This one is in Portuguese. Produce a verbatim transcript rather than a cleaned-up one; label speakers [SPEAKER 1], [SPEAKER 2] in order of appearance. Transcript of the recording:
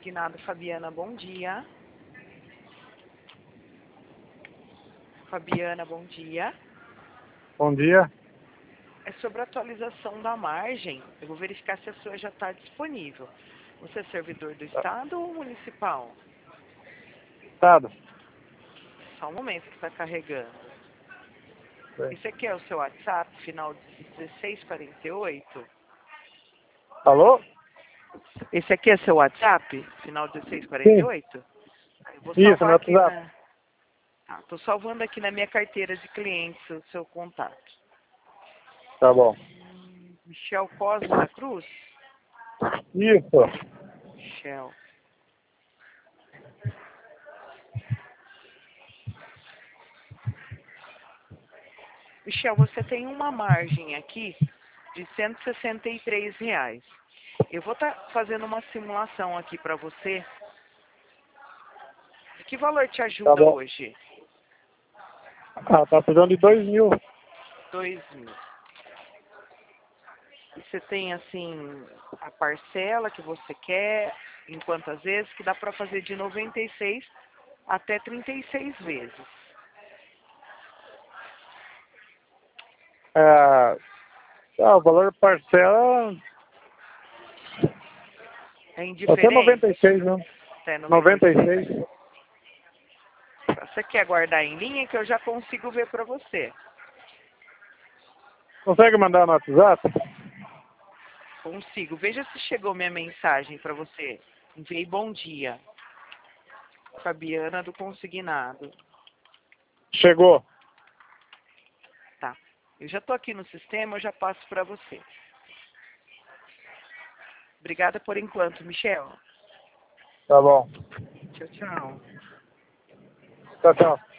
[SPEAKER 1] consignado, Fabiana, bom dia. Fabiana, bom dia.
[SPEAKER 2] Bom dia.
[SPEAKER 1] É sobre a atualização da margem. Eu vou verificar se a sua já está disponível. Você é servidor do Estado ou municipal?
[SPEAKER 2] Estado.
[SPEAKER 1] Só um momento que está carregando.
[SPEAKER 2] Sim.
[SPEAKER 1] Esse aqui é o seu WhatsApp, final de dezesseis quarenta e oito?
[SPEAKER 2] Alô?
[SPEAKER 1] Esse aqui é seu WhatsApp, final dezesseis quarenta e oito? Eu vou
[SPEAKER 2] Isso,
[SPEAKER 1] salvar
[SPEAKER 2] meu
[SPEAKER 1] aqui
[SPEAKER 2] WhatsApp.
[SPEAKER 1] na... Ah, tô salvando aqui na minha carteira de clientes o seu contato.
[SPEAKER 2] Tá bom.
[SPEAKER 1] Michel Cosme da Cruz?
[SPEAKER 2] Isso.
[SPEAKER 1] Michel. Michel, você tem uma margem aqui de cento e sessenta e três reais. Eu vou estar fazendo uma simulação aqui para você. Que valor te
[SPEAKER 2] Tá
[SPEAKER 1] ajuda
[SPEAKER 2] bom.
[SPEAKER 1] hoje?
[SPEAKER 2] Ah, tá precisando de dois mil.
[SPEAKER 1] Dois mil. E você tem, assim, a parcela que você quer, em quantas vezes, que dá para fazer de noventa e seis até trinta e seis vezes.
[SPEAKER 2] É, ah, o valor parcela
[SPEAKER 1] É
[SPEAKER 2] até
[SPEAKER 1] indiferente?
[SPEAKER 2] noventa e seis, né?
[SPEAKER 1] Até noventa
[SPEAKER 2] noventa
[SPEAKER 1] e
[SPEAKER 2] e
[SPEAKER 1] seis.
[SPEAKER 2] seis.
[SPEAKER 1] Você quer guardar em linha que eu já consigo ver para você?
[SPEAKER 2] Consegue mandar no WhatsApp?
[SPEAKER 1] Consigo. Veja se chegou minha mensagem para você. Enviei bom dia. Fabiana do Consignado.
[SPEAKER 2] Chegou.
[SPEAKER 1] Tá. Eu já estou aqui no sistema, eu já passo para você. Obrigada por enquanto, Michel.
[SPEAKER 2] Tá bom.
[SPEAKER 1] Tchau, tchau.
[SPEAKER 2] Tchau, tchau.